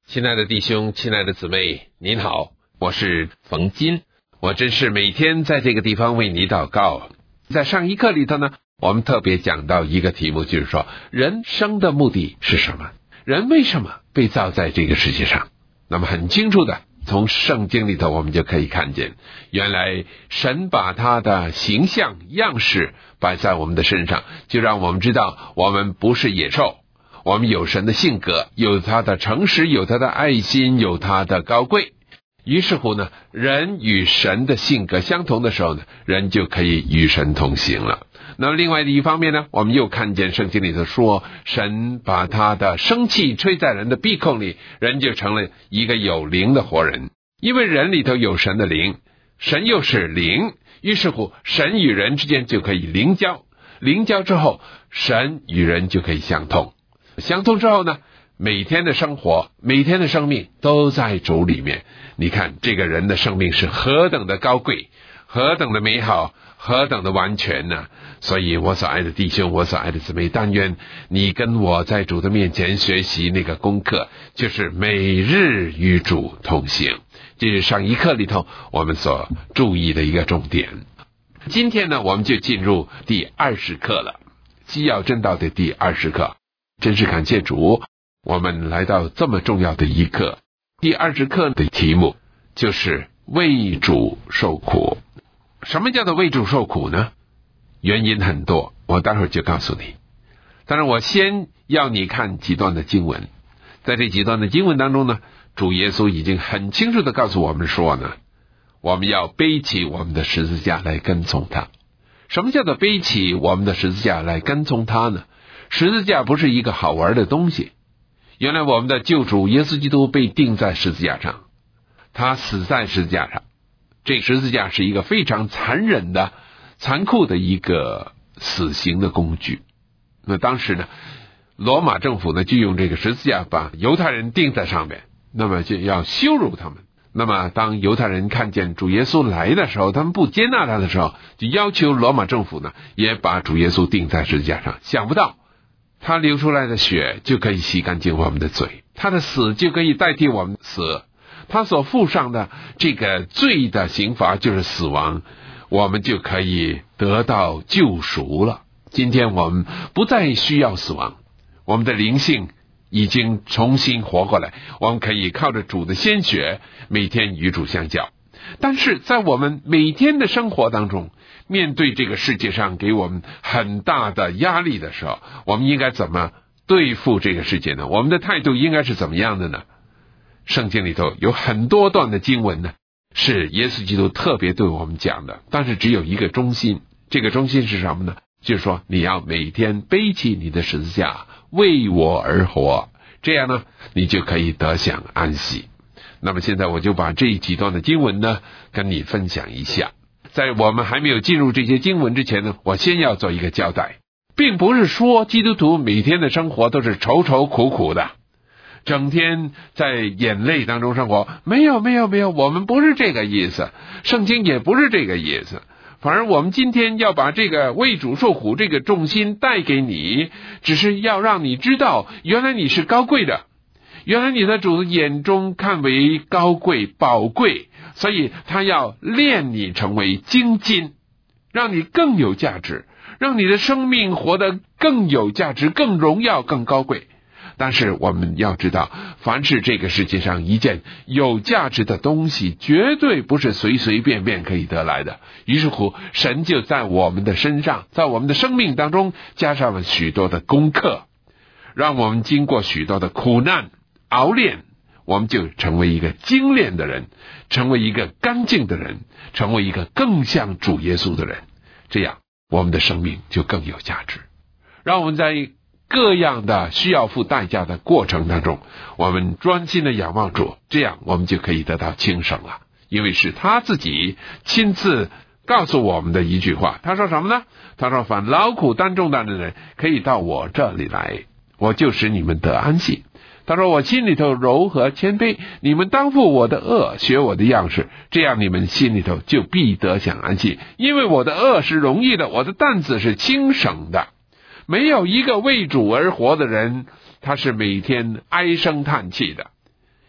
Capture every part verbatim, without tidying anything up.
亲爱的弟兄，亲爱的姊妹，您好，我是冯金。我真是每天在这个地方为你祷告。在上一课里头呢，我们特别讲到一个题目，就是说人生的目的是什么？人为什么被造在这个世界上？那么很清楚的，从圣经里头我们就可以看见，原来神把他的形象样式摆在我们的身上，就让我们知道我们不是野兽，我们有神的性格，有他的诚实，有他的爱心，有他的高贵。于是乎呢，人与神的性格相同的时候呢，人就可以与神同行了。那么另外的一方面呢，我们又看见圣经里头说，神把他的生气吹在人的鼻孔里，人就成了一个有灵的活人。因为人里头有神的灵，神又是灵，于是乎神与人之间就可以灵交，灵交之后，神与人就可以相通，相通之后呢，每天的生活，每天的生命都在主里面。你看这个人的生命是何等的高贵，何等的美好，何等的完全呢？所以我所爱的弟兄，我所爱的姊妹，但愿你跟我在主的面前学习那个功课，就是每日与主同行。这是上一课里头我们所注意的一个重点。今天呢，我们就进入第二十课了，基要真道的第二十课。真是感谢主，我们来到这么重要的一课。第二十课的题目就是为主受苦。什么叫做为主受苦呢？原因很多，我待会儿就告诉你。但是我先要你看几段的经文。在这几段的经文当中呢，主耶稣已经很清楚地告诉我们说呢，我们要背起我们的十字架来跟从他。什么叫做背起我们的十字架来跟从他呢？十字架不是一个好玩的东西。原来我们的救主耶稣基督被钉在十字架上，他死在十字架上。这十字架是一个非常残忍的、残酷的一个死刑的工具。那当时呢，罗马政府呢就用这个十字架把犹太人钉在上面，那么就要羞辱他们。那么当犹太人看见主耶稣来的时候，他们不接纳他的时候，就要求罗马政府呢也把主耶稣钉在十字架上。想不到他流出来的血就可以洗干净我们的罪，他的死就可以代替我们死，他所付上的这个罪的刑罚就是死亡，我们就可以得到救赎了。今天我们不再需要死亡，我们的灵性已经重新活过来，我们可以靠着主的鲜血每天与主相交。但是在我们每天的生活当中，面对这个世界上给我们很大的压力的时候，我们应该怎么对付这个世界呢？我们的态度应该是怎么样的呢？圣经里头有很多段的经文呢，是耶稣基督特别对我们讲的，但是只有一个中心。这个中心是什么呢？就是说你要每天背起你的十字架，为我而活，这样呢你就可以得享安息。那么现在我就把这几段的经文呢跟你分享一下。在我们还没有进入这些经文之前呢，我先要做一个交代，并不是说基督徒每天的生活都是愁愁苦苦的，整天在眼泪当中生活。没有没有没有，我们不是这个意思，圣经也不是这个意思。反而我们今天要把这个为主受苦这个重心带给你，只是要让你知道，原来你是高贵的，原来你在主眼中看为高贵宝贵，所以他要炼你成为精金，让你更有价值，让你的生命活得更有价值，更荣耀，更高贵。但是我们要知道，凡是这个世界上一件有价值的东西，绝对不是随随便便可以得来的。于是乎，神就在我们的身上，在我们的生命当中加上了许多的功课，让我们经过许多的苦难熬炼，我们就成为一个精炼的人，成为一个干净的人，成为一个更像主耶稣的人。这样我们的生命就更有价值。让我们在各样的需要付代价的过程当中，我们专心的仰望主，这样我们就可以得到轻省了。因为是他自己亲自告诉我们的一句话，他说什么呢？他说凡劳苦担重担的人可以到我这里来，我就使你们得安息。他说我心里头柔和谦卑，你们当负我的恶，学我的样式，这样你们心里头就必得享安息。因为我的恶是容易的，我的担子是轻省的。没有一个为主而活的人，他是每天唉声叹气的，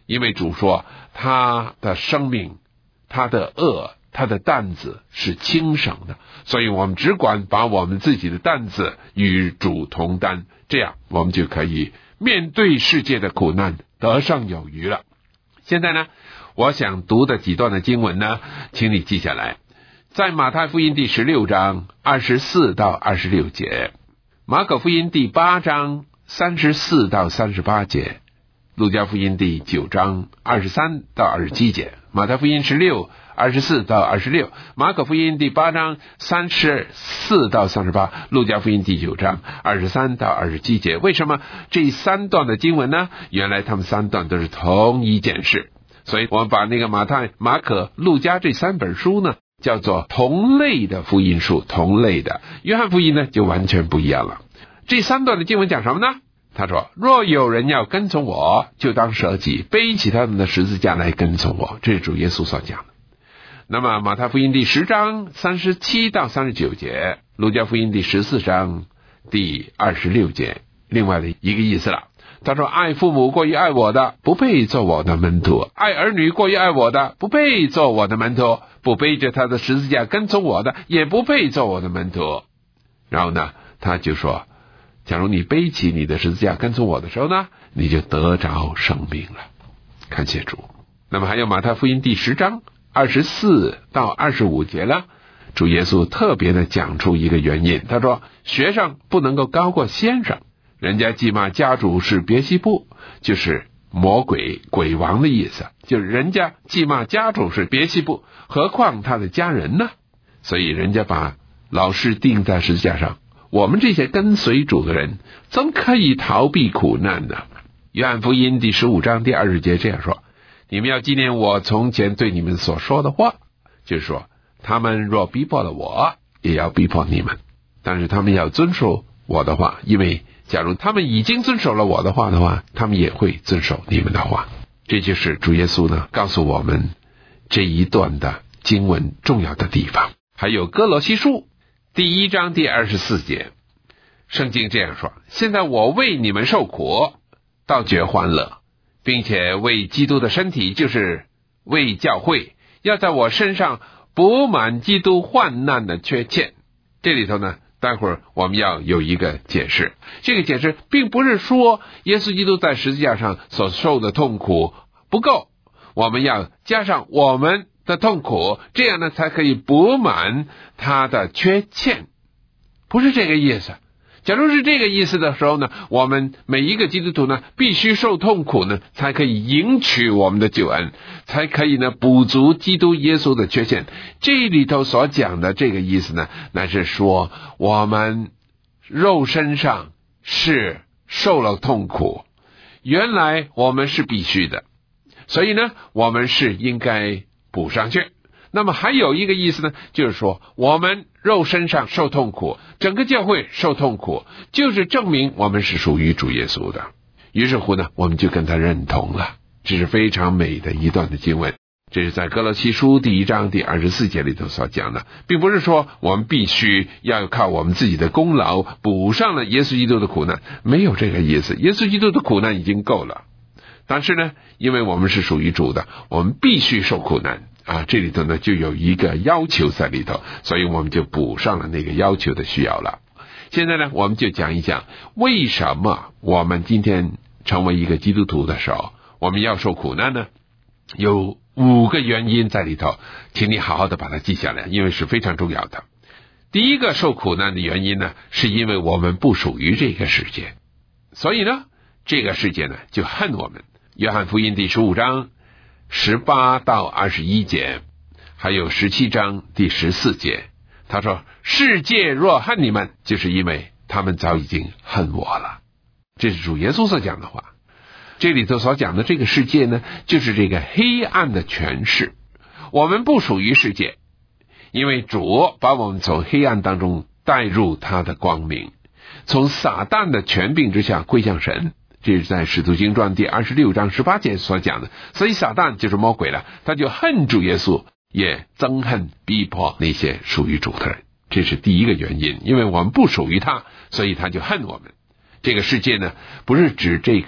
因为主说他的生命，他的恶，他的担子是轻省的，所以我们只管把我们自己的担子与主同担，这样我们就可以面对世界的苦难得胜有余了。现在呢，我想读的几段的经文呢，请你记下来。在马太福音第十六章二十四到二十六节，马可福音第八章三十四到三十八节，路加福音第九章二十三到二十七节，马太福音十六二十四到二十六，马可福音第八章三十四到三十八，路加福音第九章二十三到二十七节。为什么这三段的经文呢？原来他们三段都是同一件事，所以我们把那个马太、马可、路加这三本书呢，叫做同类的福音书，同类的。约翰福音呢就完全不一样了。这三段的经文讲什么呢？他说，若有人要跟从我，就当舍己，背起他们的十字架来跟从我。这是主耶稣所讲的。那么马太福音第十章三十七到三十九节，路加福音第十四章第二十六节，另外的一个意思了。他说，爱父母过于爱我的，不配做我的门徒；爱儿女过于爱我的，不配做我的门徒；不背着他的十字架跟从我的，也不配做我的门徒。然后呢，他就说，假如你背起你的十字架跟从我的时候呢，你就得着生命了。感谢主。那么还有马太福音第十章二十四到二十五节了，主耶稣特别的讲出一个原因。他说，学生不能够高过先生，人家既骂家主是别西卜，就是魔鬼鬼王的意思，就是人家既骂家主是别西卜，何况他的家人呢？所以人家把老师钉在十字架上，我们这些跟随主的人怎可以逃避苦难呢？约翰福音第十五章第二十节这样说，你们要纪念我从前对你们所说的话，就是说他们若逼迫了我，也要逼迫你们，但是他们要遵守我的话，因为假如他们已经遵守了我的话的话，他们也会遵守你们的话。这就是主耶稣呢告诉我们这一段的经文重要的地方。还有哥罗西书第一章第二十四节，圣经这样说，现在我为你们受苦，倒觉欢乐，并且为基督的身体，就是为教会，要在我身上补满基督患难的缺欠。这里头呢，待会儿我们要有一个解释。这个解释并不是说耶稣基督在十字架上所受的痛苦不够，我们要加上我们的痛苦，这样呢才可以补满他的缺欠，不是这个意思。假如是这个意思的时候呢，我们每一个基督徒呢必须受痛苦呢，才可以赢取我们的救恩，才可以呢补足基督耶稣的缺陷。这里头所讲的这个意思呢，那是说我们肉身上是受了痛苦，原来我们是必须的，所以呢我们是应该补上去。那么还有一个意思呢，就是说我们肉身上受痛苦，整个教会受痛苦，就是证明我们是属于主耶稣的。于是乎呢，我们就跟他认同了。这是非常美的一段的经文，这是在哥罗西书第一章第二十四节里头所讲的，并不是说我们必须要靠我们自己的功劳补上了耶稣基督的苦难，没有这个意思。耶稣基督的苦难已经够了，但是呢，因为我们是属于主的，我们必须受苦难啊，这里头呢就有一个要求在里头，所以我们就补上了那个要求的需要了。现在呢，我们就讲一讲为什么我们今天成为一个基督徒的时候，我们要受苦难呢？有五个原因在里头，请你好好的把它记下来，因为是非常重要的。第一个受苦难的原因呢，是因为我们不属于这个世界，所以呢，这个世界呢就恨我们。约翰福音第十五章十八到二十一节，还有十七章第十四节，他说，世界若恨你们，就是因为他们早已经恨我了。这是主耶稣所讲的话。这里头所讲的这个世界呢，就是这个黑暗的权势。我们不属于世界，因为主把我们从黑暗当中带入他的光明，从撒旦的权柄之下归向神。这是在使徒行传第二十六章十八节所讲的。所以撒旦就是魔鬼了，他就恨主耶稣，也憎恨逼迫那些属于主的人。这是第一个原因，因为我们不属于他，所以他就恨我们。这个世界呢，不是指这个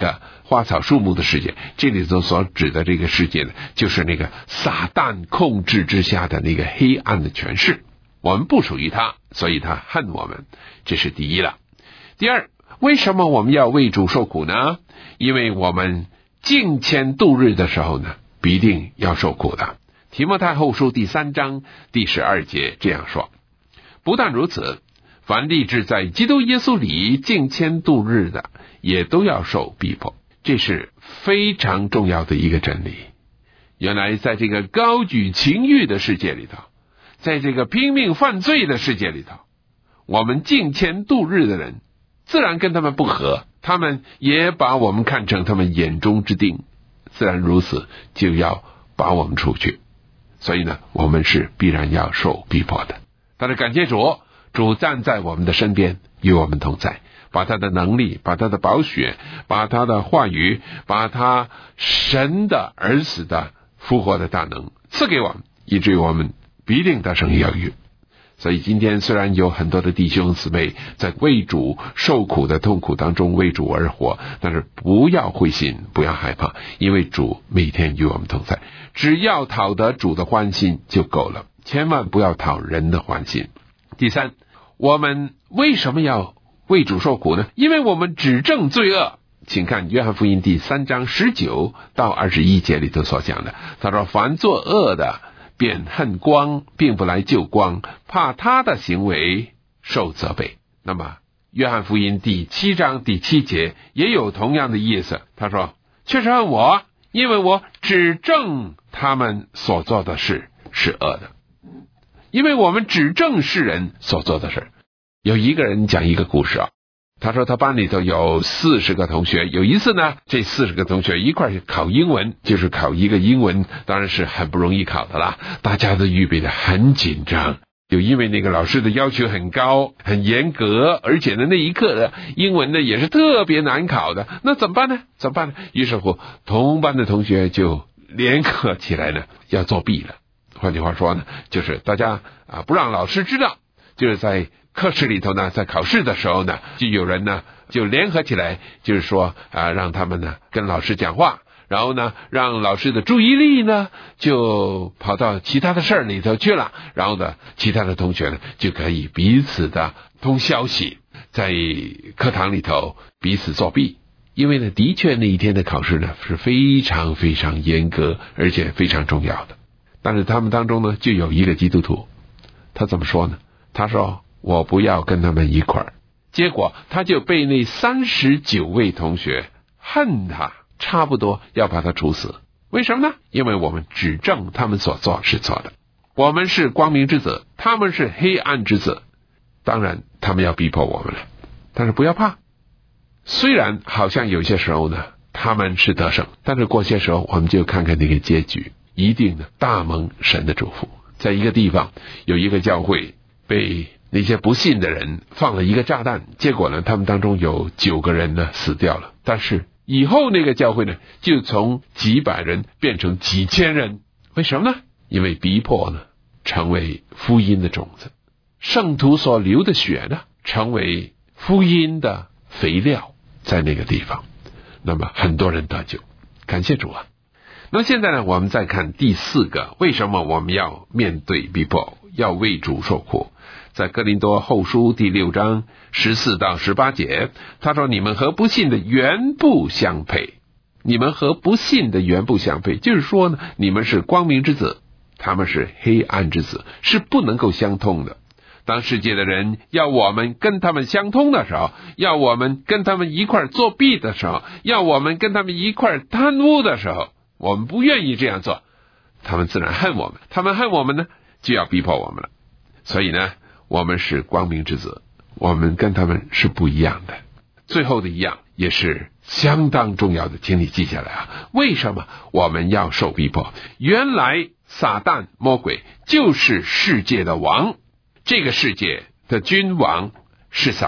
花草树木的世界，这里头所指的这个世界呢，就是那个撒旦控制之下的那个黑暗的权势。我们不属于他，所以他恨我们，这是第一了。第二，为什么我们要为主受苦呢？因为我们敬虔度日的时候呢，必定要受苦的。提摩太后书第三章第十二节这样说，不但如此，凡立志在基督耶稣里敬虔度日的，也都要受逼迫。这是非常重要的一个真理。原来在这个高举情欲的世界里头，在这个拼命犯罪的世界里头，我们敬虔度日的人自然跟他们不合，他们也把我们看成他们眼中之钉，自然如此就要把我们除去。所以呢，我们是必然要受逼迫的。但是感谢主，主站在我们的身边，与我们同在，把他的能力，把他的宝血，把他的话语，把他神的儿子的复活的大能赐给我们，以至于我们必定得胜有余。所以今天虽然有很多的弟兄姊妹在为主受苦的痛苦当中为主而活，但是不要灰心，不要害怕，因为主每天与我们同在，只要讨得主的欢心就够了，千万不要讨人的欢心。第三，我们为什么要为主受苦呢？因为我们指证罪恶。请看约翰福音第三章十九到二十一节里头所讲的，他说凡作恶的便恨光，并不来救光，怕他的行为受责备。那么约翰福音第七章第七节也有同样的意思，他说确实恨我，因为我指证他们所做的事是恶的。因为我们指证世人所做的事。有一个人讲一个故事啊，他说他班里头有四十个同学，有一次呢，这四十个同学一块考英文，就是考一个英文，当然是很不容易考的啦，大家都预备的很紧张，就因为那个老师的要求很高很严格，而且呢那一课的英文呢也是特别难考的，那怎么办呢怎么办呢于是乎同班的同学就联合起来呢要作弊了。换句话说呢，就是大家啊不让老师知道，就是在课室里头呢，在考试的时候呢，就有人呢就联合起来，就是说啊让他们呢跟老师讲话，然后呢让老师的注意力呢就跑到其他的事儿里头去了，然后呢其他的同学呢就可以彼此的通消息，在课堂里头彼此作弊。因为呢的确那一天的考试呢是非常非常严格，而且非常重要的。但是他们当中呢就有一个基督徒，他怎么说呢？他说我不要跟他们一块儿。结果他就被那三十九位同学恨他，差不多要把他处死。为什么呢？因为我们指证他们所做是错的。我们是光明之子，他们是黑暗之子，当然他们要逼迫我们了。但是不要怕，虽然好像有些时候呢他们是得胜，但是过些时候我们就看看那个结局，一定呢大蒙神的祝福。在一个地方有一个教会被那些不信的人放了一个炸弹，结果呢他们当中有九个人呢死掉了，但是以后那个教会呢就从几百人变成几千人。为什么呢？因为逼迫呢成为福音的种子，圣徒所流的血呢成为福音的肥料，在那个地方那么很多人得救，感谢主啊。那么现在呢我们再看第四个，为什么我们要面对逼迫，要为主受苦。在哥林多后书第六章十四到十八节，他说你们和不信的原不相配，你们和不信的原不相配，就是说呢你们是光明之子，他们是黑暗之子，是不能够相通的。当世界的人要我们跟他们相通的时候，要我们跟他们一块作弊的时候，要我们跟他们一块贪污的时候，我们不愿意这样做，他们自然恨我们，他们恨我们呢就要逼迫我们了。所以呢我们是光明之子，我们跟他们是不一样的。最后的一样也是相当重要的，请你记下来啊！为什么我们要受逼迫？原来撒旦魔鬼就是世界的王，这个世界的君王是撒旦，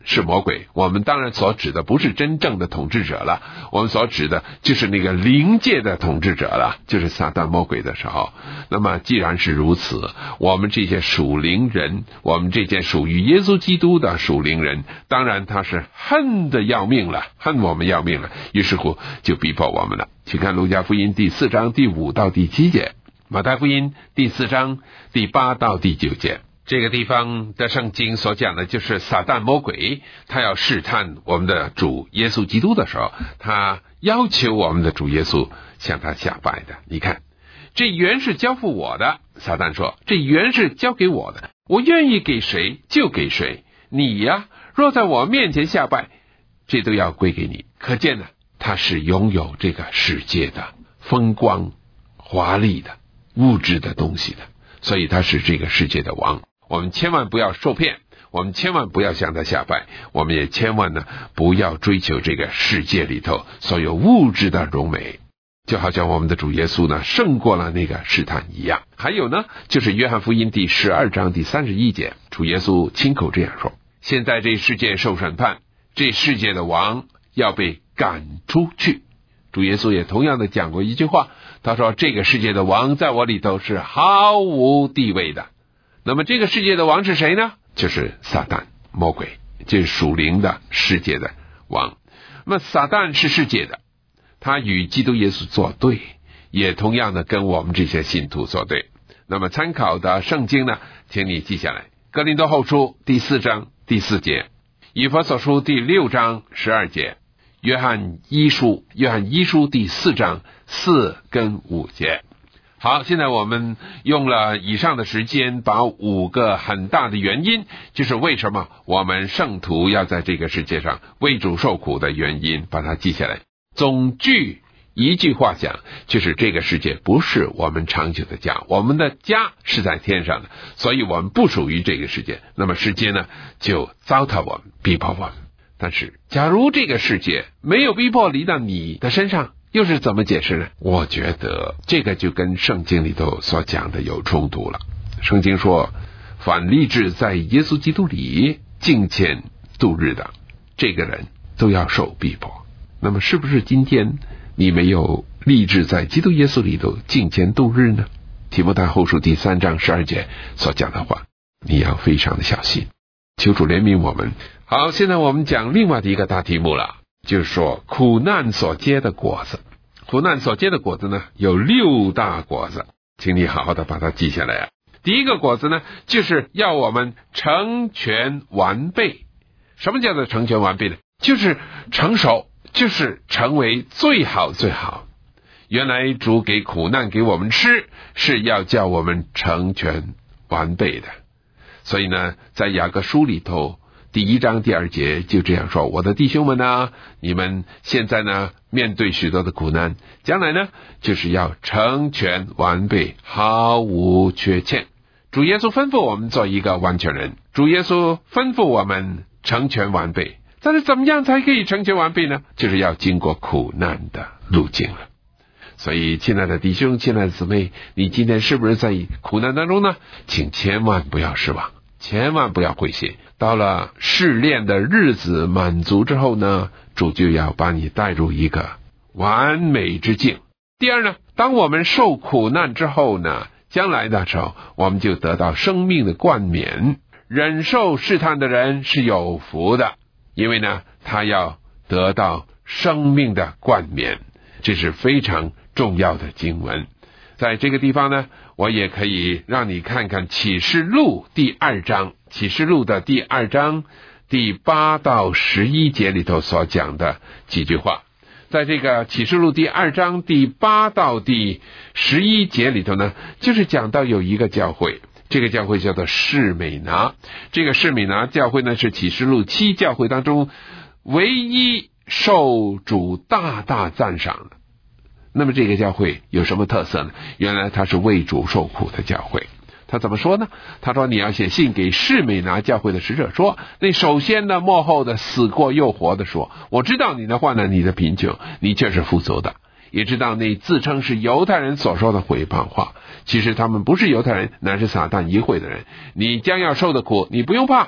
是魔鬼，我们当然所指的不是真正的统治者了，我们所指的就是那个灵界的统治者了，就是撒旦魔鬼的时候。那么既然是如此，我们这些属灵人，我们这些属于耶稣基督的属灵人，当然他是恨得要命了，恨我们要命了，于是乎就逼迫我们了。请看路加福音第四章第五到第七节，马太福音第四章第八到第九节。这个地方的圣经所讲的就是撒旦魔鬼，他要试探我们的主耶稣基督的时候，他要求我们的主耶稣向他下拜的。你看，这原是交付我的，撒旦说，这原是交给我的，我愿意给谁就给谁，你呀，若在我面前下拜，这都要归给你。可见呢，他是拥有这个世界的风光华丽的物质的东西的，所以他是这个世界的王。我们千万不要受骗，我们千万不要向他下拜，我们也千万呢不要追求这个世界里头所有物质的荣美，就好像我们的主耶稣呢胜过了那个试探一样。还有呢，就是约翰福音第十二章第三十一节，主耶稣亲口这样说，现在这世界受审判，这世界的王要被赶出去。主耶稣也同样的讲过一句话，他说这个世界的王在我里头是毫无地位的。那么这个世界的王是谁呢？就是撒旦魔鬼，就是属灵的世界的王。那么撒旦是世界的，他与基督耶稣作对，也同样的跟我们这些信徒作对。那么参考的圣经呢，请你记下来，哥林多后书第四章第四节，以弗所书第六章十二节，约翰一书约翰一书第四章四跟五节。好，现在我们用了以上的时间，把五个很大的原因，就是为什么我们圣徒要在这个世界上为主受苦的原因，把它记下来。总句一句话讲，就是这个世界不是我们长久的家，我们的家是在天上的，所以我们不属于这个世界。那么世界呢，就糟蹋我们，逼迫我们。但是假如这个世界没有逼迫临到你的身上，又是怎么解释呢？我觉得这个就跟圣经里头所讲的有冲突了。圣经说，凡立志在耶稣基督里敬虔度日的，这个人都要受逼迫。那么是不是今天你没有立志在基督耶稣里头敬虔度日呢？提摩太后书第三章十二节所讲的话，你要非常的小心，求主怜悯我们。好，现在我们讲另外的一个大题目了，就是说苦难所结的果子。苦难所结的果子呢，有六大果子，请你好好的把它记下来啊。第一个果子呢，就是要我们成全完备。什么叫做成全完备呢？就是成熟，就是成为最好最好。原来主给苦难给我们吃，是要叫我们成全完备的。所以呢，在雅各书里头第一章第二节就这样说，我的弟兄们啊，你们现在呢面对许多的苦难，将来呢就是要成全完备，毫无缺欠。主耶稣吩咐我们做一个完全人，主耶稣吩咐我们成全完备。但是怎么样才可以成全完备呢？就是要经过苦难的路径了。所以亲爱的弟兄，亲爱的姊妹，你今天是不是在苦难当中呢？请千万不要失望，千万不要灰心。到了试炼的日子满足之后呢，主就要把你带入一个完美之境。第二呢，当我们受苦难之后呢，将来的时候我们就得到生命的冠冕。忍受试探的人是有福的，因为呢他要得到生命的冠冕。这是非常重要的经文。在这个地方呢，我也可以让你看看启示录第二章，启示录的第二章第八到十一节里头所讲的几句话。在这个启示录第二章第八到第十一节里头呢，就是讲到有一个教会，这个教会叫做士美拿。这个士美拿教会呢，是启示录七教会当中唯一受主大大赞赏的。那么这个教会有什么特色呢？原来它是为主受苦的教会。他怎么说呢？他说，你要写信给士美拿教会的使者说，那首先呢末后的死过又活的说，我知道你的患难，你的贫穷，你却是富足的，也知道那自称是犹太人所说的毁谤话，其实他们不是犹太人，乃是撒旦淫秽的人。你将要受的苦，你不用怕，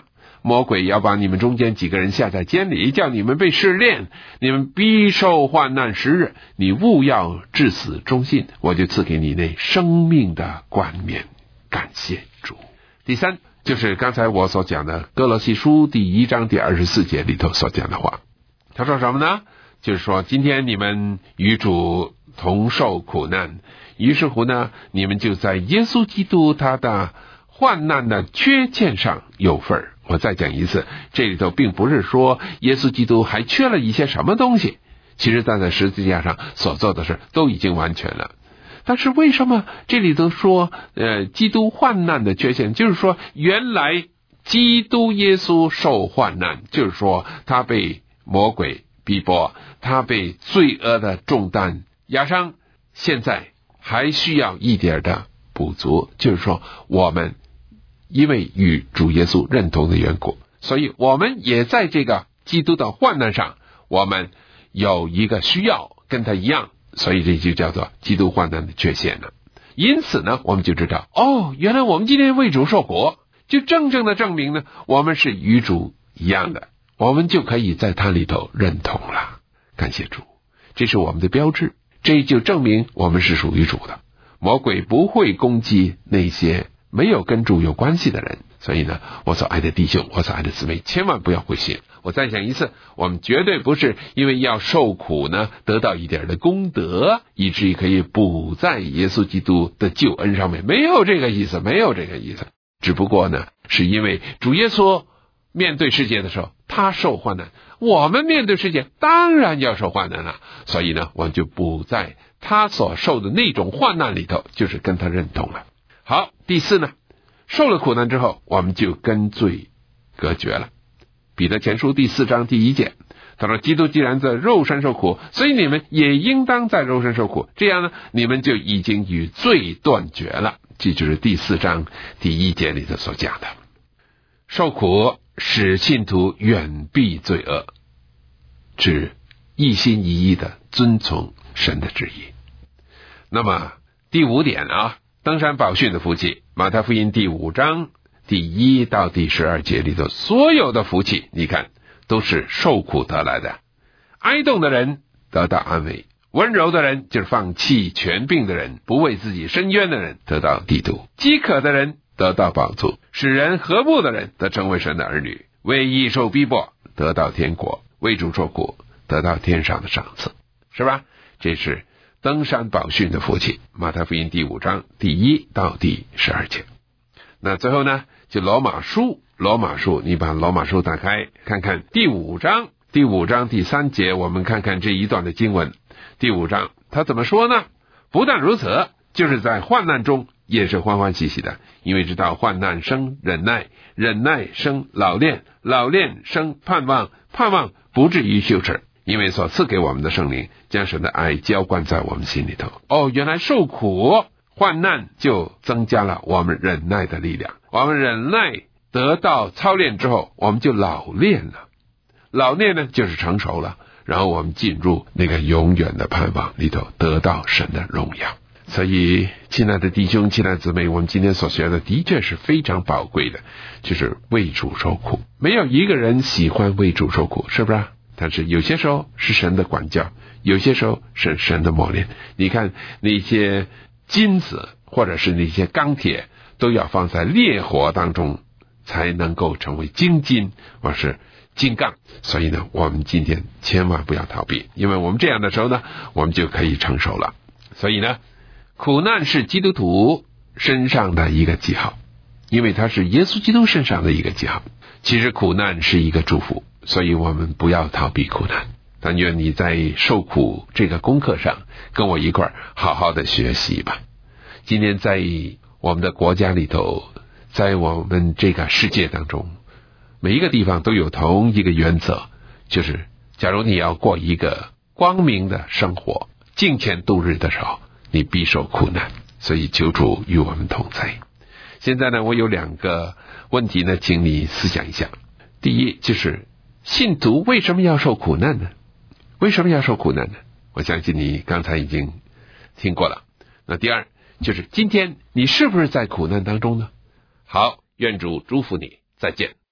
魔鬼要把你们中间几个人下在监里，叫你们被试炼，你们必受患难十日，你务要至死忠信，我就赐给你那生命的冠冕。感谢主。第三，就是刚才我所讲的歌罗西书第一章第二十四节里头所讲的话。他说什么呢？就是说今天你们与主同受苦难，于是乎呢，你们就在耶稣基督他的患难的缺欠上有份。我再讲一次，这里头并不是说耶稣基督还缺了一些什么东西，其实他在十字架上所做的事都已经完全了。但是为什么这里头说呃，基督患难的缺陷，就是说原来基督耶稣受患难，就是说他被魔鬼逼迫，他被罪恶的重担压伤，现在还需要一点的补足，就是说我们因为与主耶稣认同的缘故，所以我们也在这个基督的患难上，我们有一个需要跟他一样，所以这就叫做基督患难的缺陷了。因此呢，我们就知道，哦，原来我们今天为主受苦，就真正的证明呢，我们是与主一样的，我们就可以在他里头认同了。感谢主，这是我们的标志，这就证明我们是属于主的。魔鬼不会攻击那些没有跟主有关系的人，所以呢，我所爱的弟兄，我所爱的姊妹，千万不要灰心。我再讲一次，我们绝对不是因为要受苦呢，得到一点的功德，以至于可以补在耶稣基督的救恩上面，没有这个意思，没有这个意思。只不过呢，是因为主耶稣面对世界的时候，他受患难，我们面对世界当然要受患难了，所以呢，我们就补在他所受的那种患难里头，就是跟他认同了。好，第四呢，受了苦难之后，我们就跟罪隔绝了。彼得前书第四章第一节，他说，基督既然在肉身受苦，所以你们也应当在肉身受苦，这样呢，你们就已经与罪断绝了。这就是第四章第一节里头所讲的。受苦使信徒远避罪恶，只一心一意的遵从神的旨意。那么第五点啊，登山宝训的福气，马太福音第五章第一到第十二节里头所有的福气，你看都是受苦得来的。哀痛的人得到安慰，温柔的人就是放弃权柄的人，不为自己伸冤的人得到地土，饥渴的人得到饱足，使人和睦的人得成为神的儿女，为义受逼迫得到天国，为主受苦得到天上的赏赐，是吧？这是登山宝训的福气，马太福音第五章第一到第十二节。那最后呢，就罗马书，罗马书，你把罗马书打开看看第五章，第五章第三节，我们看看这一段的经文。第五章他怎么说呢？不但如此，就是在患难中也是欢欢喜喜的，因为知道患难生忍耐，忍耐生老练，老练生盼望，盼望不至于羞耻，因为所赐给我们的圣灵将神的爱浇灌在我们心里头。哦，原来受苦患难就增加了我们忍耐的力量，我们忍耐得到操练之后，我们就老练了，老练呢就是成熟了，然后我们进入那个永远的盼望里头，得到神的荣耀。所以亲爱的弟兄，亲爱的姊妹，我们今天所学的的确是非常宝贵的，就是为主受苦。没有一个人喜欢为主受苦，是不是？但是有些时候是神的管教，有些时候是神的磨练。你看那些金子或者是那些钢铁，都要放在烈火当中才能够成为精金或是金刚。所以呢，我们今天千万不要逃避，因为我们这样的时候呢，我们就可以成熟了。所以呢，苦难是基督徒身上的一个记号，因为它是耶稣基督身上的一个记号。其实苦难是一个祝福，所以我们不要逃避苦难。但愿你在受苦这个功课上跟我一块儿好好的学习吧。今天在我们的国家里头，在我们这个世界当中，每一个地方都有同一个原则，就是假如你要过一个光明的生活，敬虔度日的时候，你必受苦难。所以求主与我们同在。现在呢，我有两个问题呢，请你思想一下。第一，就是信徒为什么要受苦难呢？为什么要受苦难呢？我相信你刚才已经听过了。那第二，就是今天你是不是在苦难当中呢？好，愿主祝福你，再见。